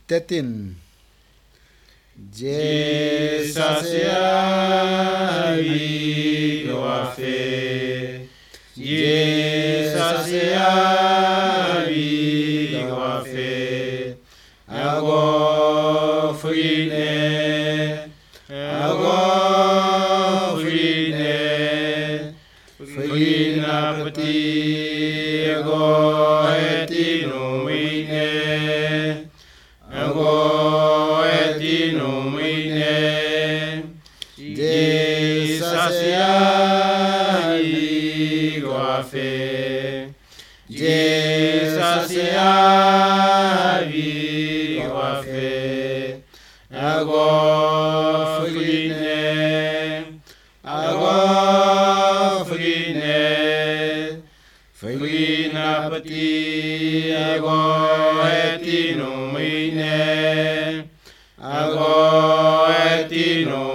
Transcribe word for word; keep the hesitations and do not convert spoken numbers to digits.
thirteen. Jesus ya biwafe, Jesus ya biwafe, ago frine, ago frine, frine pati, ago etino wine, ago Jesus ya biwafe, Jesus ya biwafe, ago frine, ago frine, frine pati, ago etino mine, ago etino